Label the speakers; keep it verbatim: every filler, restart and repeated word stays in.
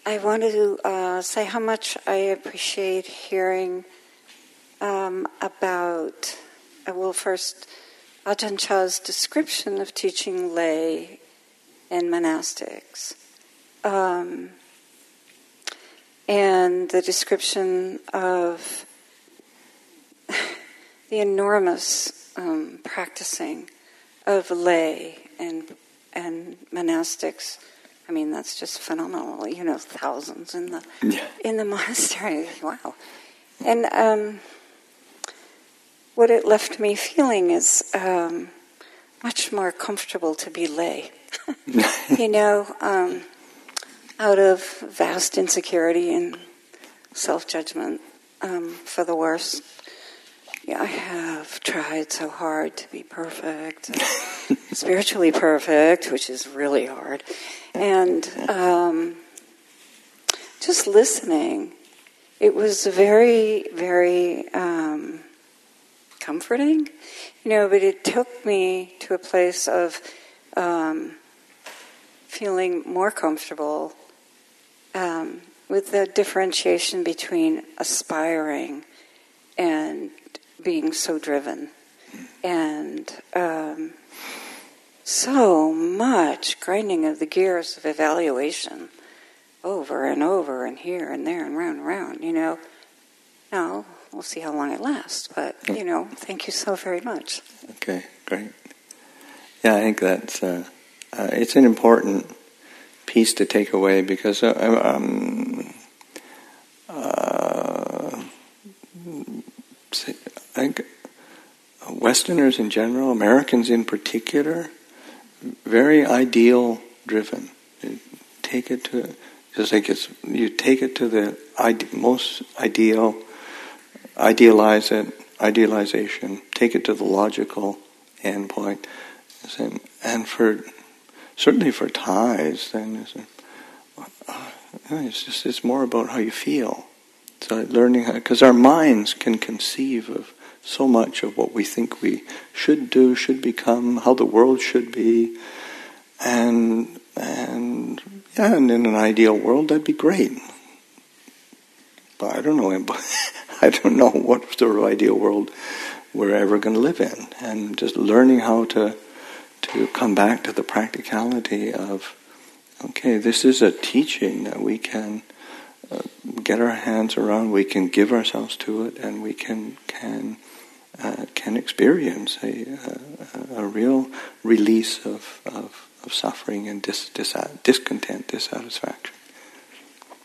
Speaker 1: I wanted to uh, say how much I appreciate hearing um, about, uh, well, first, Ajahn Chah's description of teaching lay and monastics. Um, and the description of the enormous um, practicing of lay and and monastics. I mean, that's just phenomenal. You know, thousands in the
Speaker 2: yeah.
Speaker 1: in the monastery. Wow. And um, what it left me feeling is um, much more comfortable to be lay. You know, um, out of vast insecurity and self-judgment um, for the worst. Yeah, I have tried so hard to be perfect, spiritually perfect, which is really hard. And um, just listening, it was very, very um, comforting, you know, but it took me to a place of um, feeling more comfortable um, with the differentiation between aspiring and being so driven, and um, so much grinding of the gears of evaluation over and over and here and there and round and round, you know. Now, we'll see how long it lasts, but, you know, thank you so very much.
Speaker 2: Okay, great. Yeah, I think that's, uh, uh, it's an important piece to take away because uh, um, uh, I think Westerners in general, Americans in particular, very ideal driven. You take it to, just like it's, you take it to the ide- most ideal, idealize it, idealization, take it to the logical endpoint. And, and for, certainly for Thais, then it's, uh, it's just, it's more about how you feel. So learning how, because our minds can conceive of so much of what we think we should do, should become, how the world should be, and and yeah, and in an ideal world that'd be great. But I don't know, I don't know what sort of ideal world we're ever going to live in, and just learning how to to come back to the practicality of, okay, this is a teaching that we can uh, get our hands around, we can give ourselves to it, and we can can. Uh, can experience a, a, a real release of, of, of suffering and dis, dis, discontent, dissatisfaction.